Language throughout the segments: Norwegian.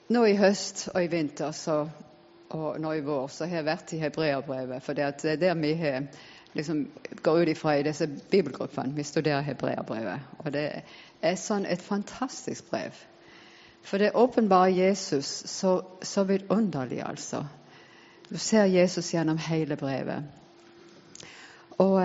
Nå i høst og i vinter og nå i vår så har jeg vært i Hebreerbrevet, for det er der vi har liksom går ut ifra i disse bibelgruppene. Vi studerer Hebreerbrevet, og det er sånn et fantastisk brev. For det åpenbare Jesus så vidunderlig, altså. Du ser Jesus gjennom hele brevet. Og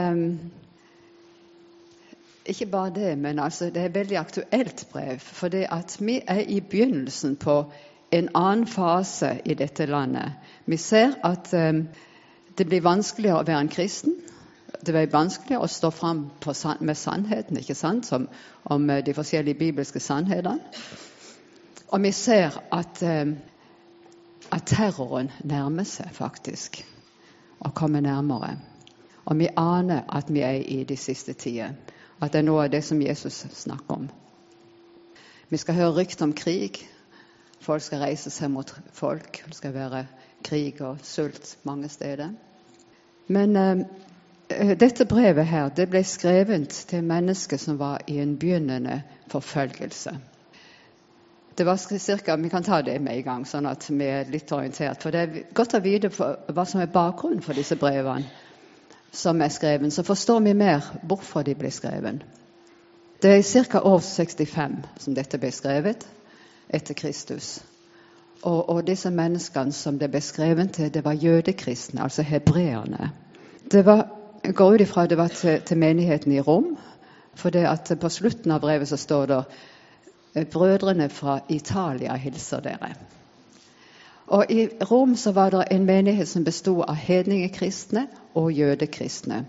ikke bare det, men altså, det er et veldig aktuelt brev, for det at vi er i begynnelsen på en annen fase i dette landet. Vi ser at det blir vanskeligere å være en kristen. Det blir vanskeligere å stå frem med sannheten, ikke sant, om de forskjellige bibelske sannhetene. Og vi ser at terroren nærmer seg faktisk, og kommer nærmere. Og vi aner at vi er i de siste tider, at det er noe av det som Jesus snakker om. Vi skal høre rykter om krig. Folk skal reise seg mot folk. Det skal være krig og sult mange steder. Men dette brevet her, det ble skrevet til mennesker som var i en begynnende forfølgelse. Det var cirka, vi kan ta det med i gang, sånn at vi er litt orientert. For det er godt å vite hva som er bakgrunnen for disse brevene som er skrevet. Så forstår vi mer hvorfor de ble skrevet. Det er cirka år 65 som dette ble skrevet etter Kristus. Og disse menneskene som det ble skrevet til, det var jødekristne, altså hebreerne. Det går ut ifra det var til menigheten i Rom, for det at på slutten av brevet så står det brødrene fra Italia hilser dere. Og i Rom så var det en menighet som bestod av hedningekristne og jødekristne.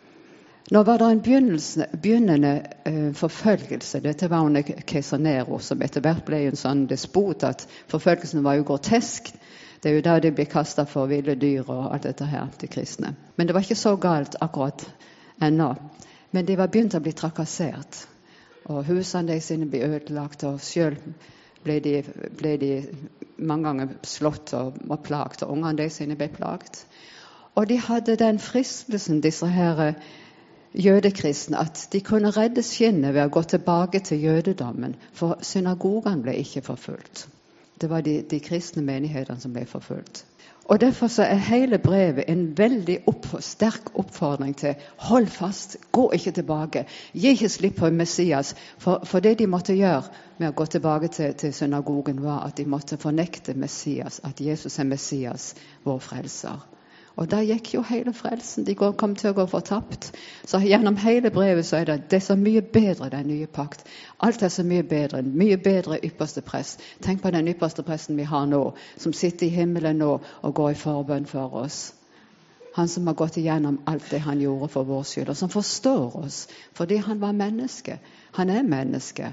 Nå var det en begynnende forfølgelse. Dette var under keiser Nero, som etter hvert ble en sånn despot at forfølgelsen var jo grotesk. Det er jo der de ble kastet for ville dyr og alt dette her til kristne. Men det var ikke så galt akkurat ennå. Men de var begynt å bli trakassert. Og husene sine ble ødelagt, og selv ble de mange ganger slått og plagt, og ungene sine ble plagt. Og de hadde den fristelsen, disse her jødekristne, at de kunne redde skinnet ved å gå tilbake til jødedommen, for synagogen ble ikke forfulgt. Det var de kristne menighetene som ble forfulgt. Og derfor så er hele brevet en veldig sterk oppfordring til hold fast, gå ikke tilbake, gi ikke slipp på Messias, for det de måtte gjøre med å gå tilbake til synagogen var at de måtte fornekte Messias, at Jesus er Messias, vår frelser. Og da gikk jo hele frelsen, de kom til å gå fortapt. Så gjennom hele brevet så er det så mye bedre den nye pakt. Alt er så mye bedre ypperste prest. Tenk på den ypperste presten vi har nå, som sitter i himmelen nå og går i forbønn for oss. Han som har gått igjennom alt det han gjorde for vår skyld, og som forstår oss, fordi han var menneske. Han er menneske.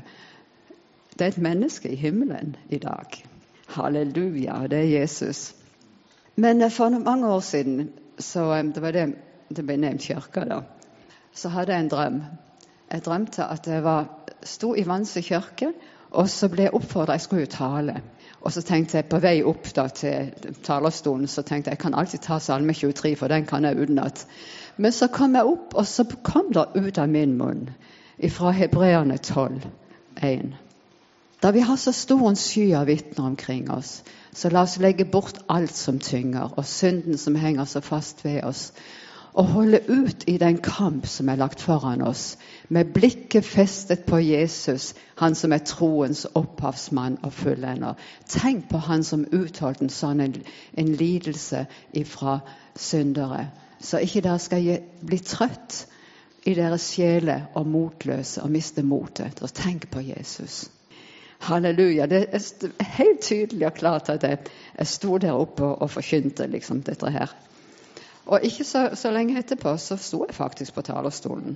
Det er et menneske i himmelen i dag. Halleluja, det er Jesus. Men for mange år siden, så det var det ble nevnt kirka da, så hadde jeg en drøm. Jeg drømte at jeg sto i Vansø kirke, og så ble jeg oppfordret, jeg skulle jo tale. Og så tenkte jeg på vei opp da til talerstolen, så tenkte jeg kan alltid ta Salme 23, for den kan jeg utenat. Men så kom jeg opp, og så kom det ut av min munn, fra Hebreerne 12:1. Da vi har så stor en sky av vitner omkring oss, så la oss legge bort alt som tynger, og synden som henger så fast ved oss, og holde ut i den kamp som er lagt foran oss, med blikket festet på Jesus, han som er troens opphavsmann og fullender. Tenk på han som utholdt en sånn en lidelse ifra syndere, så ikke dere skal bli trøtt i deres sjele og motløse og miste motet. Så tenk på Jesus. Halleluja, det er helt tydelig og klart at jeg stod der oppe og forkynte liksom dette her. Og ikke så lenge etterpå så stod jeg faktisk på talerstolen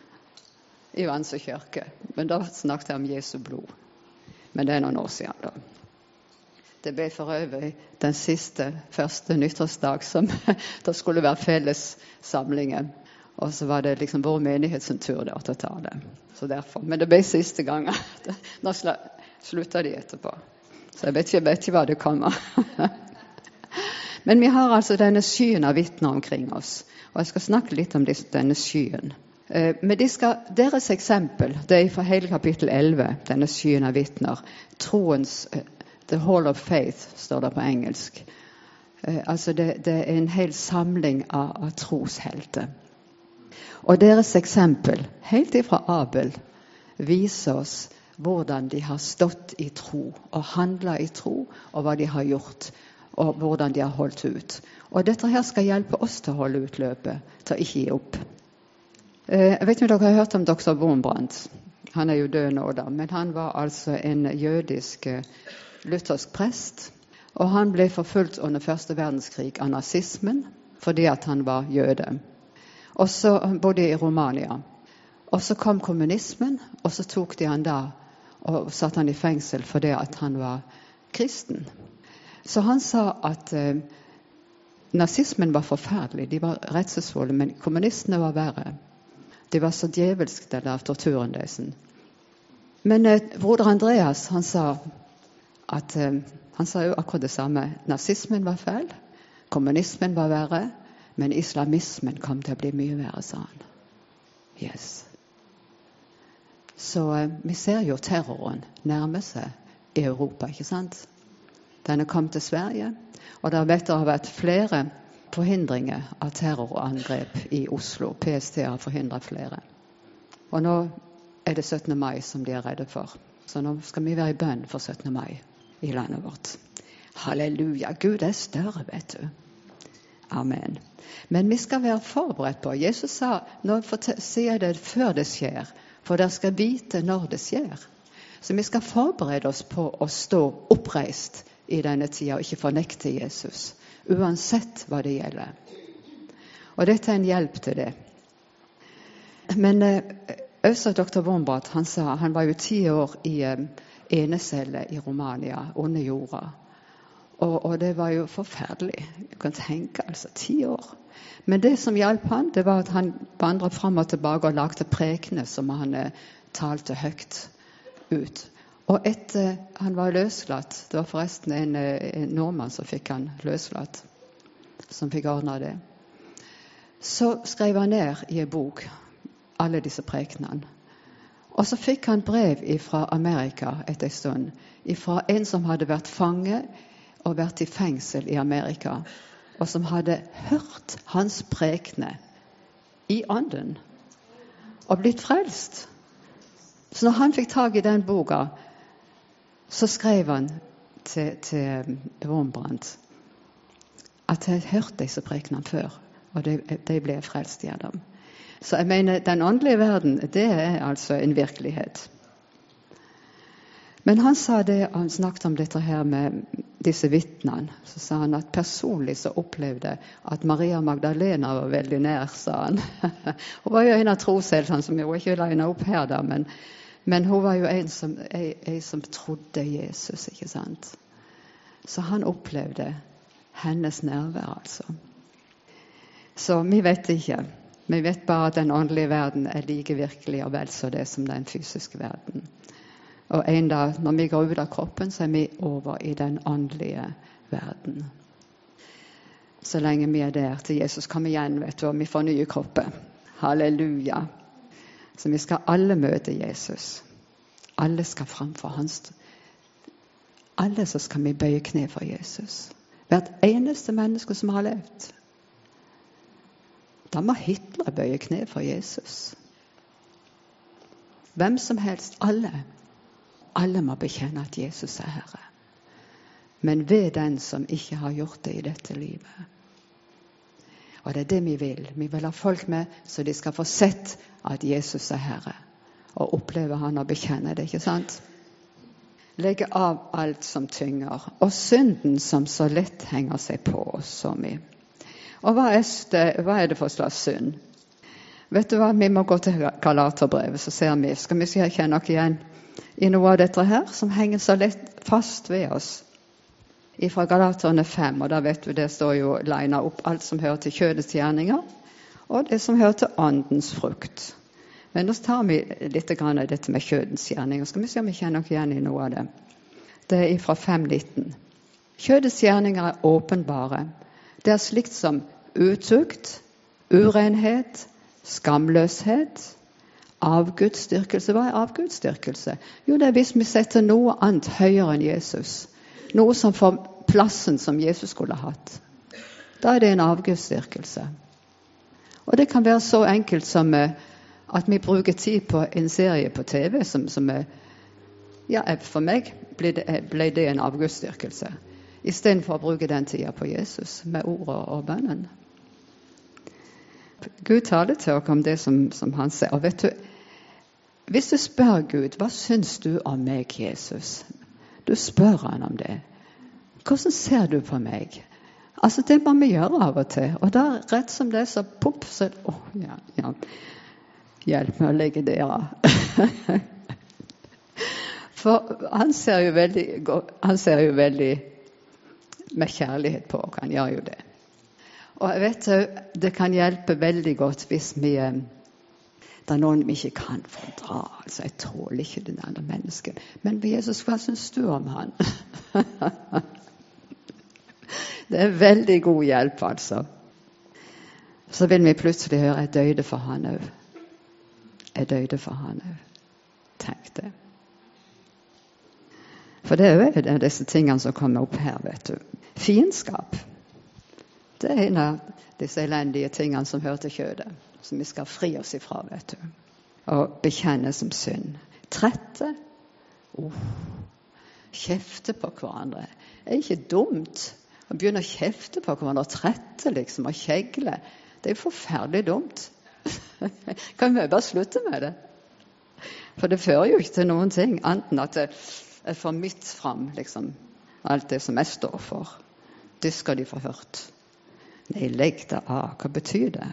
i Vansø kirke. Men da snakket jeg om Jesu blod. Men det er noen år siden da. Det ble for øvrig den første nyttårsdag som det skulle være felles samlinger. Og så var det liksom vår menighet som tur der til å tale. Så derfor. Men det ble siste gang. Nå slutter de etterpå. Så jeg vet ikke hva det kommer. Men vi har altså denne skyen av vitner omkring oss. Og jeg skal snakke litt om denne skyen. Men deres eksempel, det er fra hele kapittel 11, denne skyen av vitner. Troens The Hall of Faith står det på engelsk. Altså det er en hel samling av troshelter. Og deres eksempel, helt ifra Abel, viser oss hvordan de har stått i tro og handlet i tro, og hva de har gjort, og hvordan de har holdt ut. Og dette her skal hjelpe oss til å holde ut løpet, til å ikke gi opp. Jeg vet ikke om dere har hørt om Dr. Wurmbrand. Han er jo død nå da, men han var altså en jødisk luthersk prest, og han ble forfulgt under første verdenskrig av nazismen, fordi at han var jøde. Og så bodde i Romania. Og så kom kommunismen, og så tok de han da, og satte han i fengsel fordi at han var kristen. Så han sa at nazismen var forferdelig, de var redselsfulle, men kommunistene var verre. Det var så djevelsk det der torturen deres. Men broder Andreas, han sa jo akkurat det samme. Nazismen var feil, kommunismen var verre, men islamismen kom til å bli mye verre, sa han. Yes. Så vi ser jo terroren nærme seg i Europa, ikke sant? Den er kommet til Sverige, og det har vært flere forhindringer av terrorangrep i Oslo. PST har forhindret flere. Og nå er det 17. mai som de er redde for. Så nå skal vi være i bønn for 17. mai i landet vårt. Halleluja, Gud er større, vet du. Amen. Men vi skal være forberedt på. Jesus sa, nå sier det før det skjer, for dere skal vite når det skjer. Så vi skal forberede oss på å stå oppreist i denne tida, og ikke fornekte Jesus, uansett hva det gjelder. Og dette er en hjelp til det. Men også Dr. Wurmbrand, han sa, han var jo 10 år i enecelle i Romania, under jorda. Og det var jo forferdelig. Jeg kan tenke, altså 10 år. Men det som hjalp han, det var at han vandret frem og tilbake og lagde prekene som han talte høyt ut. Og etter han var løslatt, det var forresten en nordmann som fikk han løslatt, som fikk ordnet det, så skrev han ned i en bok alle disse prekenene. Og så fikk han brev fra Amerika etter en stund, fra en som hadde vært fange og vært i fengsel i Amerika, og som hadde hørt hans prekene i ånden og blitt frelst. Så når han fikk tag i den boka, så skrev han til Wurmbrand at jeg hørte disse prekene før, og de ble frelst gjennom. Så jeg mener, den åndelige verden, det er altså en virkelighet. Men han sa det, han snakket om dette her med disse vittnene, så sa han at personlig så opplevde at Maria Magdalena var veldig nær, sa han. Hun var jo en av trosheltene som jo ikke legnet opp her da, men hun var jo en som trodde Jesus, ikke sant? Så han opplevde hennes nærvær, altså. Så vi vet ikke. Vi vet bare at den åndelige verden er like virkelig og vel så det som den fysiske verden. Og en dag, når vi går ut av kroppen, så er vi over i den åndelige verden. Så lenge vi er der til Jesus kommer igjen, vet du, og vi får nye kropper. Halleluja. Så vi skal alle møte Jesus. Alle skal framfor hans. Alle så skal vi bøye kne for Jesus. Hvert eneste menneske som har levd. Da må Hitler bøye kne for Jesus. Hvem som helst, alle. Alle må bekjenne at Jesus er Herre. Men ved den som ikke har gjort det i dette livet. Og det er det vi vil. Vi vil ha folk med, så de skal få sett at Jesus er Herre. Og oppleve han og bekjenne det, ikke sant? Legge av alt som tynger, og synden som så lett henger seg på oss som vi. Og hva er det for slags synd? Vet du hva, vi må gå til Galaterbrevet, så ser vi. Skal vi kjenne noe igjen i noe av dette her, som henger så lett fast ved oss? Fra Galaterne 5, og da vet du, det står jo legnet opp alt som hører til kjødets gjerninger, og det som hører til åndens frukt. Men nå tar vi litt grann av dette med kjødets gjerninger. Skal vi se om vi kjenner noe igjen i noe av det. Det er fra 5:19. Kjødets gjerninger er åpenbare. Det er slikt som utukt, urenhet, skamløshet, avgudsdyrkelse. Hva er avgudsdyrkelse? Jo, det er hvis vi setter noe annet høyere enn Jesus. noe som får plassen som Jesus skulle hatt, da er det en avgudsdyrkelse. Og det kan være så enkelt som at vi bruker tid på en serie på TV som for meg ble det en avgudsdyrkelse, i stedet for å bruke den tiden på Jesus med ordet og bønnen. Gud taler til oss om det som han sier. Og vet du, hvis du spør Gud, hva syns du om meg, Jesus? Du spør han om det. Hvordan ser du på meg? Altså, det må vi gjøre av og til. Og da rett som det, så popp, så hjelp meg å legge det av. For han ser jo veldig med kjærlighet på oss. Han gjør jo det. Og jeg vet jo, det kan hjelpe veldig godt hvis det er noen vi ikke kan fordra. Altså, jeg tåler ikke den andre mennesket. Men Jesus, hva syns du om han? Det er veldig god hjelp, altså. Så vil vi plutselig høre, jeg døde for han òg. Jeg døde for han òg. Tenk det. For det er jo disse tingene som kommer opp her, vet du. Fiendskap. Det er en av disse elendige tingene som hører til kjødet, som vi skal fri oss ifra, vet du. Og bekjenne som synd. Trette. Kjefte på hverandre. Det er ikke dumt å begynne å kjefte på hverandre og trette liksom, og kjegle. Det er jo forferdelig dumt. Kan vi bare slutte med det? For det fører jo ikke til noen ting, annet at jeg får mitt fram, liksom, alt det som jeg står for. Det skal de få hørt. Nei, legg det av. Hva betyr det?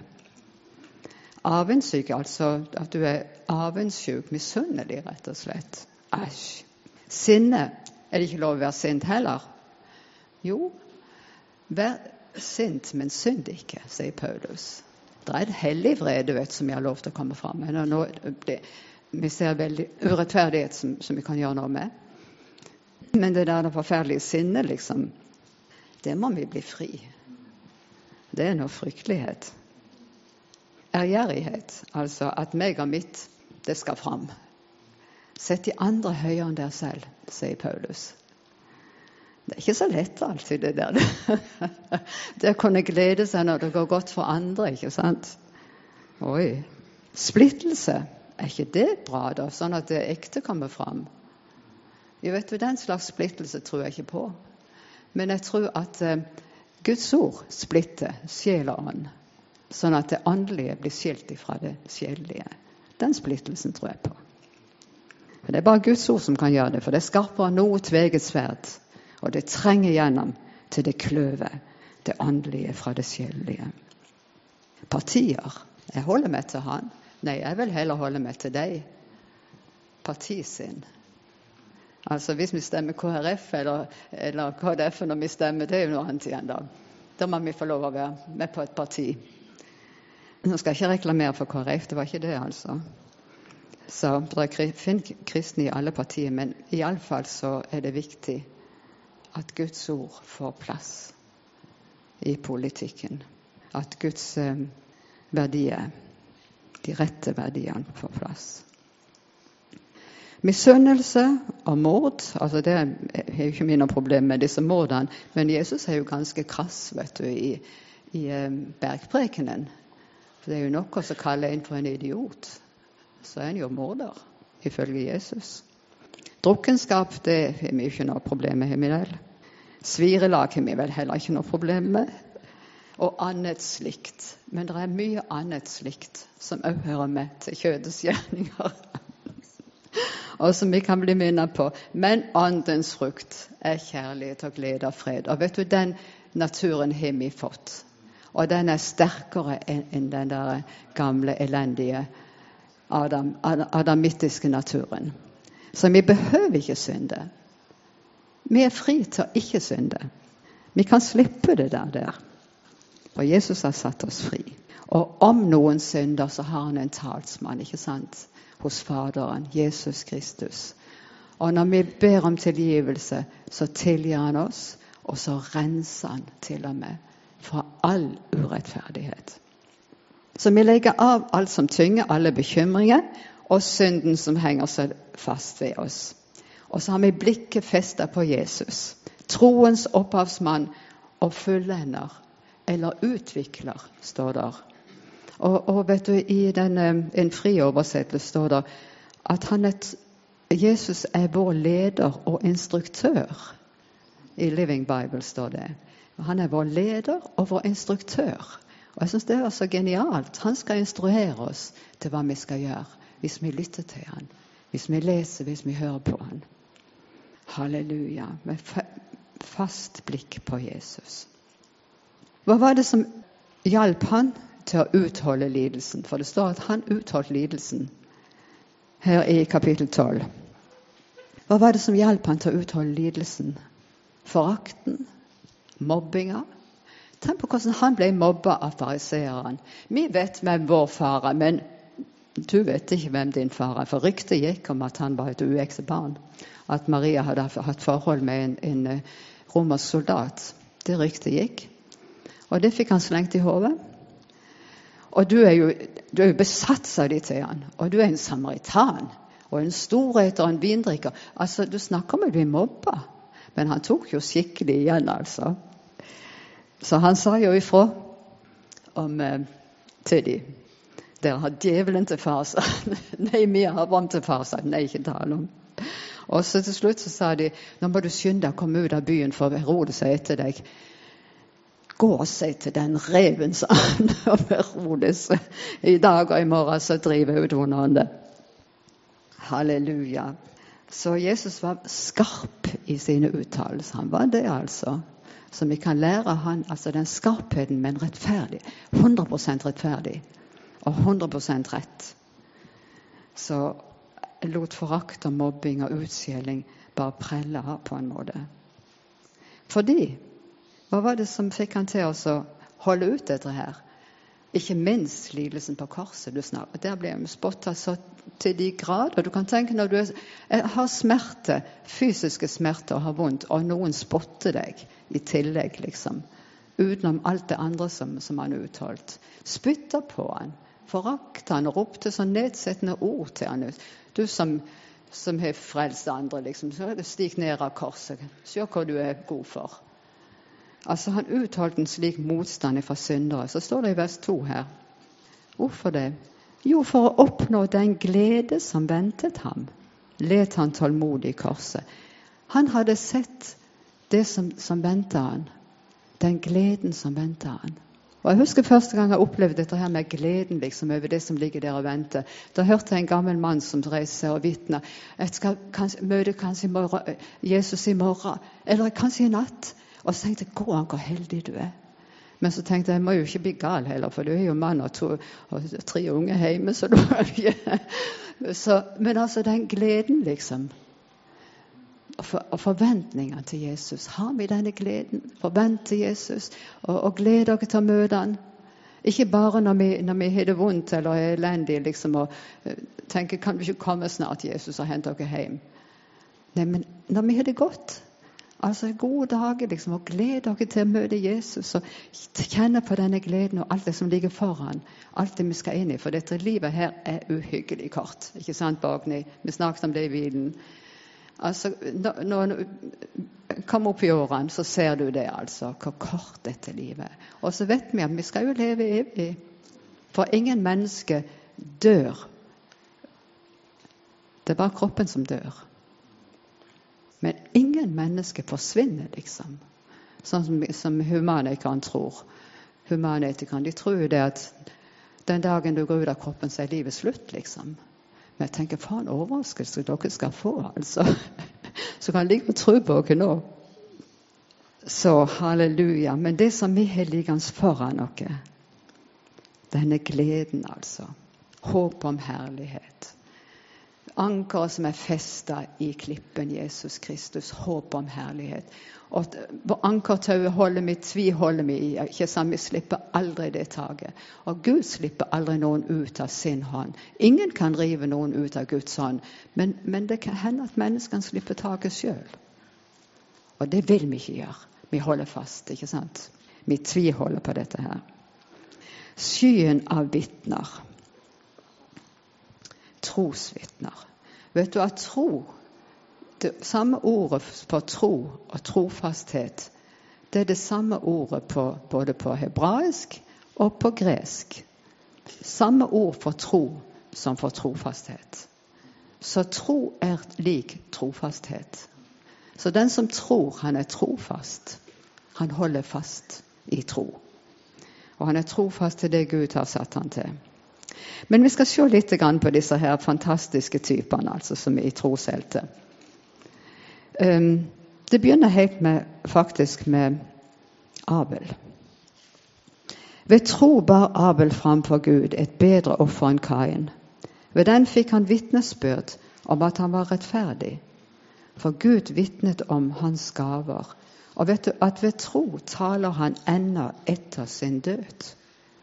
Avundssyk, altså at du er avundssyk, misunnelig, rett og slett. Æsj. Sinne. Er det ikke lov å være sint heller? Jo, vær sint, men synd ikke, sier Paulus. Det er et hellig vrede, vet, som jeg har lov til å komme fram med. Vi ser veldig urettferdighet som vi kan gjøre noe med. Men det der forferdelige sinne, liksom, det må vi bli fri. Det er noe fryktelighet. Ærgjerrighet, altså at meg og mitt, det skal fram. Sett de andre høyere enn dere selv, sier Paulus. Det er ikke så lett alltid det der. Det å kunne glede seg når det går godt for andre, ikke sant? Oi. Splittelse, er ikke det bra da? Sånn at det ekte kommer fram. Jeg vet jo, den slags splittelse tror jeg ikke på. Men jeg tror at Guds ord splitter sjel og ånd, sånn at det åndelige blir skilt fra det sjelelige. Den splittelsen tror jeg på. For det er bare Guds ord som kan gjøre det, for det er skarpere noe tveget sverd, og det trenger gjennom til det kløver, det åndelige fra det sjelelige. Partier. Jeg holder meg til han. Nei, jeg vil heller holde meg til deg. Partisinn. Altså hvis vi stemmer KrF eller KdF når vi stemmer, det er jo noe annet igjen da. Da må vi få lov å være med på et parti. Nå skal jeg ikke reklamere for KrF, det var ikke det altså. Så finn kristne i alle partier, men i alle fall så er det viktig at Guds ord får plass i politikken. At Guds verdier, de rette verdiene får plass. Misunnelse og mord, altså det er jo ikke mine problem med disse mordene, men Jesus er jo ganske krass, vet du, i bergprekenen. For det er jo nok å kalle en for en idiot. Så er han jo morder, ifølge Jesus. Drukkenskap, det har vi ikke noe problem med himmel. Svirelag har vi vel heller ikke noe problem med. Og annet slikt. Men det er mye annet slikt som også hører med til kjødets gjerninger. Og som vi kan bli minnet på. Men åndens frukt er kjærlighet og glede og fred. Og vet du, den naturen har vi fått. Og den er sterkere enn den der gamle, elendige adamittiske naturen. Så vi behøver ikke synde. Vi er fri til å ikke synde. Vi kan slippe det der. For Jesus har satt oss fri. Og om noen synder, så har han en talsmann, ikke sant? Hos Faderen, Jesus Kristus. Og når vi ber om tilgivelse, så tilgir han oss, og så renser han til og med fra all urettferdighet. Så vi legger av alt som tynger, alle bekymringer, og synden som henger seg fast ved oss. Og så har vi blikket festet på Jesus. Troens opphavsmann og fullender, eller utvikler, står der. Og vet du, i en fri oversettelse står det at Jesus er vår leder og instruktør. I Living Bible står det. Han er vår leder og vår instruktør. Og jeg synes det er så genialt. Han skal instruere oss til hva vi skal gjøre, hvis vi lytter til han, hvis vi leser, hvis vi hører på han. Halleluja, med fast blikk på Jesus. Hva var det som hjalp han til å utholde lidelsen? For det står at han utholdt lidelsen her i kapittel 12. Hva var det som hjalp han til å utholde lidelsen? Forakten? Mobbinga? Tenk på hvordan han ble mobbet av fariseeren. Vi vet hvem vår far er, men du vet ikke hvem din far er. For ryktet gikk om at han var et uekte barn. At Maria hadde hatt forhold med en romersk soldat. Det ryktet gikk. Og det fikk han slengt i hodet. Og du er jo besatt, sa de til han. Og du er en samaritan. Og en storhet og en vindrikker. Altså, du snakker om å bli mobbet. Men han tok jo skikkelig igjen, altså. Så han sa jo ifra til de. Dere har djevelen til far, sa han. Nei, vi har Abraham til far, sa han. Nei, ikke tale om. Og så til slutt så sa de, nå må du skynde deg å komme ut av byen, for Herodes er etter deg. Gå og si til den reven, sa han, om Herodes. I dag og i morgen så driver ut vonde. Halleluja. Så Jesus var skarp i sine uttalelser. Han var det, altså. Så vi kan lære han, altså den skarpheten, men rettferdig. 100% rettferdig. Og 100% rett. Så lot forakt og mobbing og utskjelling bare prelle her på en måte. Fordi, hva var det som fikk han til å holde ut dette her? Ikke minst lidelsen på korset du snakker. Der ble han spottet så til de grader. Du kan tenke når du har smerte, fysiske smerter og har vondt, og noen spotter deg i tillegg, liksom. Utenom alt det andre som han utholdt. Spytter på han, forakte han og ropte så nedsettende ord til han ut. Du som har frelst andre, liksom, så stig ned av korset. Se hva du er god for. Altså han utholdt en slik motstand fra syndere. Så står det i vers 2 her. Hvorfor det? Jo, for å oppnå den glede som ventet ham. Let han tålmodig i korset. Han hadde sett det som ventet han. Den gleden som ventet han. Og jeg husker første gang jeg opplevde dette her med gleden liksom, over det som ligger der og venter. Da hørte jeg en gammel mann som reiser og vittner. Jeg skal møte kanskje i morgen, Jesus i morgen, eller kanskje i natt. Og så tenkte jeg, gå an, hvor heldig du er. Men så tenkte jeg må jo ikke bli gal heller, for du er jo mann og 3 unge hjemme, så du er ikke. Men altså den gleden liksom, og forventninger til Jesus. Har vi denne gleden? Forvent til Jesus, og gled dere til å møte han. Ikke bare når vi har det vondt eller er elendig, liksom, og tenker, kan du ikke komme snart, Jesus, og hente dere hjem? Nei, men når vi har det godt, altså gode dager, liksom, og gled dere til å møte Jesus, og kjenne på denne gleden og alt det som ligger foran, alt det vi skal inn i, for dette livet her er uhyggelig kort, ikke sant, Bagni? Vi snakket om det i bilen. Altså, når du kommer opp i årene, så ser du det, altså, hvor kort dette livet er. Og så vet vi at vi skal jo leve evig, for ingen menneske dør. Det er bare kroppen som dør. Men ingen menneske forsvinner, liksom. Sånn som humanikeren tror. Humanikeren, de tror jo det at den dagen du går ut av kroppen, så er livet slutt, liksom. Men jeg tenker, faen overraskelse dere skal få, altså. Så kan jeg ligge og tro på dere nå. Så halleluja. Men det som vi har liggende foran dere, denne gleden, altså. Håp om herlighet. Anker som er festet i klippen Jesus Kristus, håp om herlighet. Og ankertauet holder vi, tviholder vi i, ikke sant? Vi slipper aldri det taget. Og Gud slipper aldri noen ut av sin hånd. Ingen kan rive noen ut av Guds hånd, men det kan hende at menneskene slipper taget selv. Og det vil vi ikke gjøre. Vi holder fast, ikke sant? Vi tviholder på dette her. Skyen av vittner. Trosvittner. Vet du at tro Det samme ordet for tro og trofasthet, det det samme ordet både på hebraisk og på gresk. Samme ord for tro som for trofasthet. Så tro lik trofasthet. Så den som tror, han trofast. Han holder fast i tro. Og han trofast til det Gud har satt han til. Men vi skal se litt grann på disse her fantastiske typene, altså som i trosheltet. Det begynner faktisk med Abel. Ved tro bar Abel fram for Gud et bedre offer enn Kain. Ved den fikk han vitnesbyrd om at han var rettferdig. For Gud vitnet om hans gaver. Og vet du at ved tro taler han ennå etter sin død.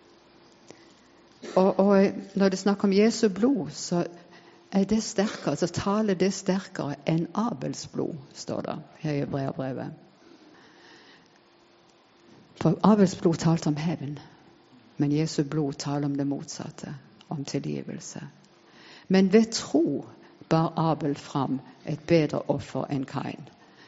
Og når det snakker om Jesu blod, så det sterkere, så taler det sterkere enn Abels blod, står det her i Hebreerbrevet. For Abels blod talte om hevn, men Jesu blod taler om det motsatte, om tilgivelse. Men ved tro bar Abel fram et bedre offer enn Kain.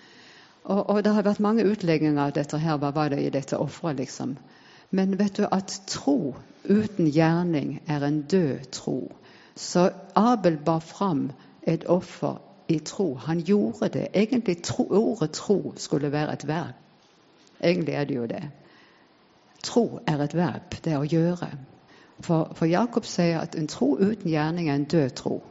Og det har vært mange utlegginger av dette her, hva var det i dette offeret liksom. Men vet du at tro uten gjerning en død tro. Så Abel bar fram et offer i tro. Han gjorde det. Egentlig ordet tro skulle være et verb. Egentlig det jo det. Tro et verb, det å gjøre. For Jakob sier at en tro uten gjerning en død tro.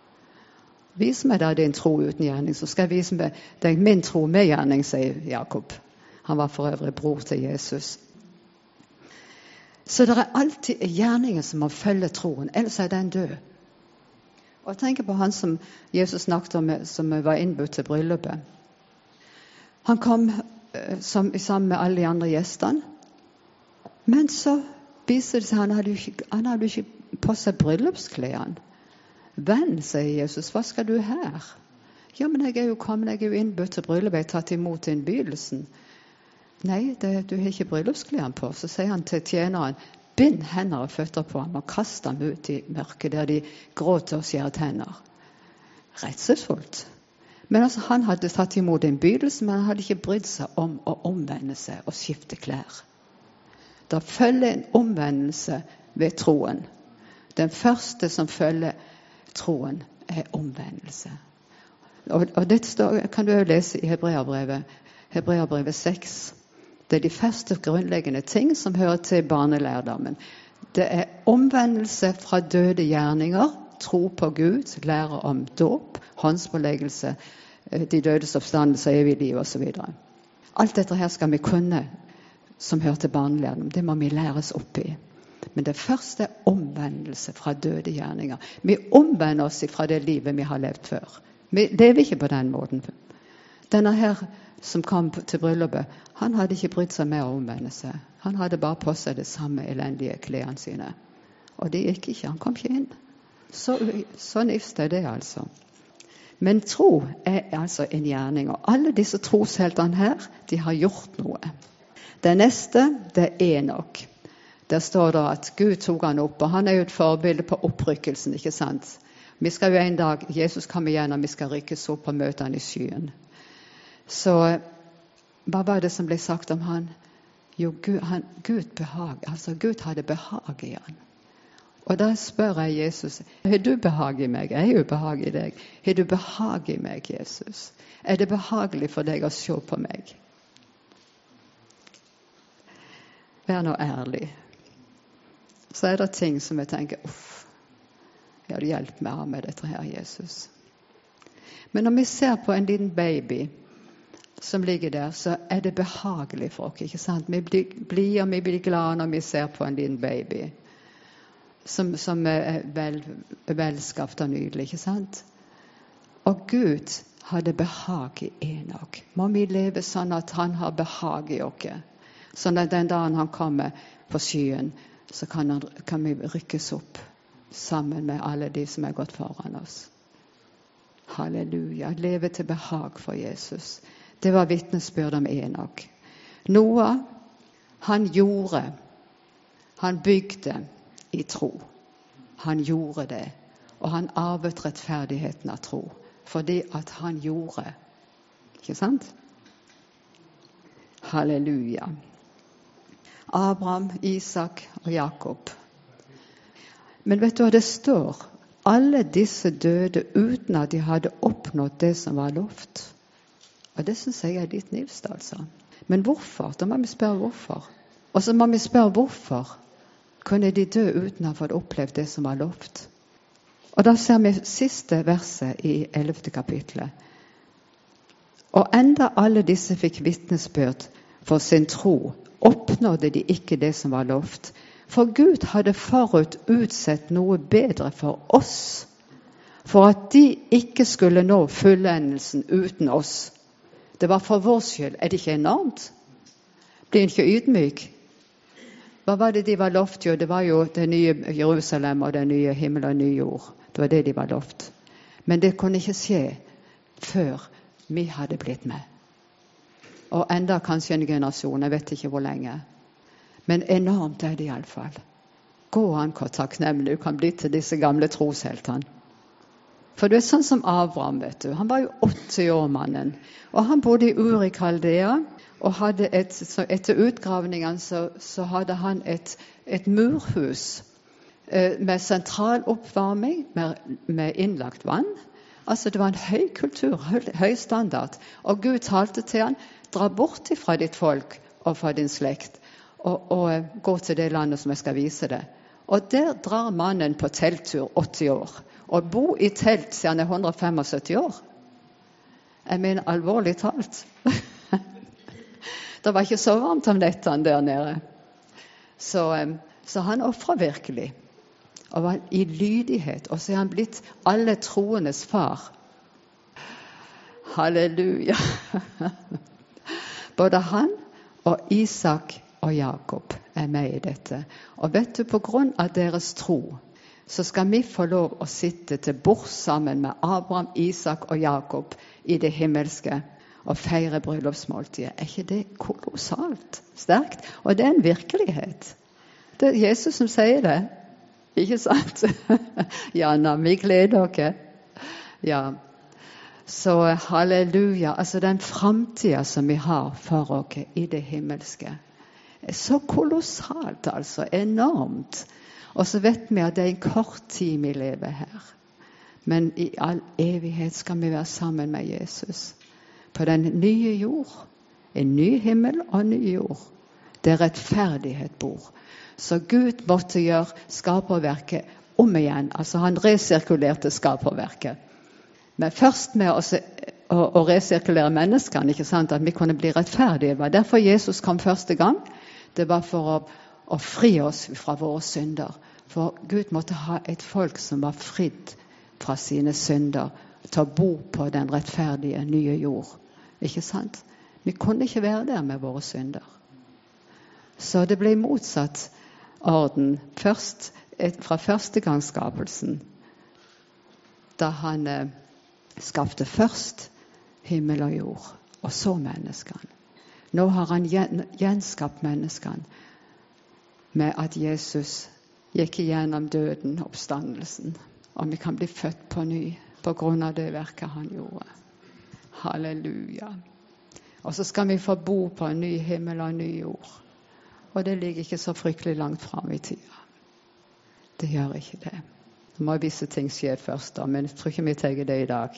Vis meg da din tro uten gjerning, så skal jeg vise deg min tro med gjerning, sier Jakob. Han var for øvrig bror til Jesus. Så det alltid gjerninger som må følge troen, ellers den død. Og jeg tenker på han som Jesus snakket om, som var innbudt til bryllupet. Han kom sammen med alle de andre gjestene, men så viser det seg han hadde ikke på seg bryllupsklærne. Venn, sier Jesus, hva skal du her? Ja, men jeg jo kommet, jeg jo innbudt til bryllupet, jeg tatt imot innbydelsen. Nei, du har ikke bryllupsklærne på. Så sier han til tjeneren, bind hender og føtter på ham og kast ham ut i mørket der de gråter og skjærer tenner. Redselsfullt. Men altså, han hadde tatt imot innbydelsen, men han hadde ikke brydd seg om å omvende seg og skifte klær. Da følger en omvendelse ved troen. Den første som følger troen omvendelse. Og dette kan du jo lese i Hebreerbrevet 6. Det de første grunnleggende ting som hører til barnelærdommen. Det omvendelse fra døde gjerninger, tro på Gud, lære om dåp, håndspåleggelse, de dødes oppstandelse, evig liv og så videre. Alt dette her skal vi kunne som hører til barnelærdom. Det må vi læres opp i. Men det første omvendelse fra døde gjerninger. Vi omvender oss fra det livet vi har levd før. Vi lever ikke på den måten. Denne her som kom til bryllupet, han hadde ikke brydd seg med å omvende seg. Han hadde bare på seg det samme elendige klærne sine. Og det gikk ikke, han kom ikke inn. Sånn er det altså. Men tro altså en gjerning, og alle disse trosheltene her, de har gjort noe. Det neste, det Enok. Der står det at Gud tok han opp, og han jo et forbilde på opprykkelsen, ikke sant? Vi skal jo en dag, Jesus kommer igjen, og vi skal rykkes opp og møte han i skyen. Så hva var det som ble sagt om han? Jo, Gud hadde behag i han. Og da spør jeg Jesus, har du behag i meg? Jeg jo behag i deg. Har du behag i meg, Jesus? Det behagelig for deg å se på meg? Vær nå ærlig. Så det ting som jeg tenker, ja, du hjelper meg med dette her, Jesus. Men når vi ser på en liten baby som ligger der, så det behagelig for oss, ikke sant? Vi blir glade når vi ser på en liten baby som velskapt og nydelig, ikke sant? Og Gud hadde behag i Enok. Må vi leve sånn at han har behag i oss. Sånn at den dagen han kommer på skyen, så kan vi rykkes opp sammen med alle de som gått foran oss. Halleluja. Leve til behag for Jesus. Det var vitnesbyrd om Enok. Noah, han bygde i tro. Han gjorde det. Og han arvet rettferdigheten av tro. fordi at han gjorde. Ikke sant? Halleluja. Abraham, Isak og Jakob. Men vet du hva det står? Alle disse døde uten at de hadde oppnådd det som var lovt. Og det synes jeg er litt nivst, altså. Men hvorfor? Da må vi spørre hvorfor. Og så må vi spørre hvorfor kunne de dø uten å ha fått opplevd det som var lovt. Og da ser vi siste verset i 11. kapitlet. Og enda alle disse fikk vitnesbyrd for sin tro, oppnådde de ikke det som var lovt. For Gud hadde forut utsett noe bedre for oss, for at de ikke skulle nå fullendelsen uten oss. Det var for vår skyld. Er det ikke enormt? Blir en ikke ydmyk? Hva var det de var lovt? Jo, det var jo det nye Jerusalem og det nye himmel og ny jord. Det var det de var lovt. Men det kunne ikke skje før vi hadde blitt med. Og enda kanskje en generasjon, jeg vet ikke hvor lenge. Men enormt er det i alle fall. Gå an hvor takknemlig du kan bli til disse gamle trosheltene. For du er sånn som Abraham, vet du. Han var jo 80 år, mannen. Og han bodde i Ur i Kaldea, og hadde etter utgravningene så hadde han et murhus med sentral oppvarming, med innlagt vann. Altså det var en høy kultur, høy standard. Og Gud talte til han, dra bort ifra ditt folk og fra din slekt, og gå til det landet som jeg skal vise deg. Og der drar mannen på telttur 80 år. Og bo i telt siden han er 175 år. Jeg mener alvorlig talt. Det var ikke så varmt om nettene der nede. Så han offrer virkelig. Og var i lydighet. Og så er han blitt alle troendes far. Halleluja. Både han og Isak og Jakob er med i dette. Og vet du, på grunn av deres tro, så skal vi få lov å sitte til bord sammen med Abraham, Isak og Jakob i det himmelske og feire bryllupsmåltidet. Er ikke det kolossalt sterkt? Og det er en virkelighet. Det er Jesus som sier det. Ikke sant? Janna, vi gleder dere. Ja. Så halleluja. Altså den fremtiden som vi har for oss i det himmelske. Er så kolossalt, altså. Enormt. Og så vet vi at det er en kort tid vi lever her. Men i all evighet skal vi være sammen med Jesus. På den nye jord. En ny himmel og en ny jord. Der rettferdighet bor. Så Gud måtte gjøre skaperverket om igjen. Altså han resirkulerte skaperverket. Men først med å resirkulere menneskene, ikke sant? At vi kunne bli rettferdige. Det var derfor Jesus kom første gang. Det var for å fri oss fra våre synder. For Gud måtte ha et folk som var fridd fra sine synder, til å bo på den rettferdige nye jord. Ikke sant? Vi kunne ikke være der med våre synder. Så det ble motsatt orden først, fra førstegangsskapelsen, da han skapte først himmel og jord, og så menneskene. Nå har han gjenskapt menneskene med at Jesus gikk igjennom døden, oppstandelsen, og vi kan bli født på ny på grunn av det verket han gjorde. Halleluja. Og så skal vi få bo på en ny himmel og en ny jord. Og det ligger ikke så fryktelig langt frem i tida. Det gjør ikke det. Det må visse ting skje først, da, men jeg tror ikke vi tenker det i dag.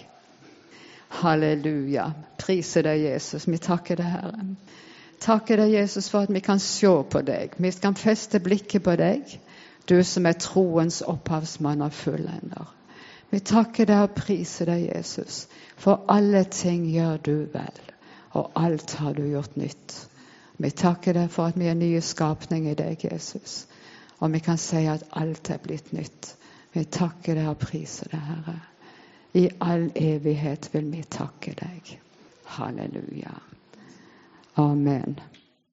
Halleluja. Prise deg, Jesus. Vi takker deg, Herre. Takker deg, Jesus, for at vi kan se på deg. Vi kan feste blikket på deg, du som er troens opphavsmann og fullender. Vi takker deg og priser deg, Jesus, for alle ting gjør du vel, og alt har du gjort nytt. Vi takker deg for at vi er nye skapninger i deg, Jesus, og vi kan si at alt er blitt nytt. Vi takker deg og priser deg, Herre. I all evighet vil vi takke deg. Halleluja. Amen.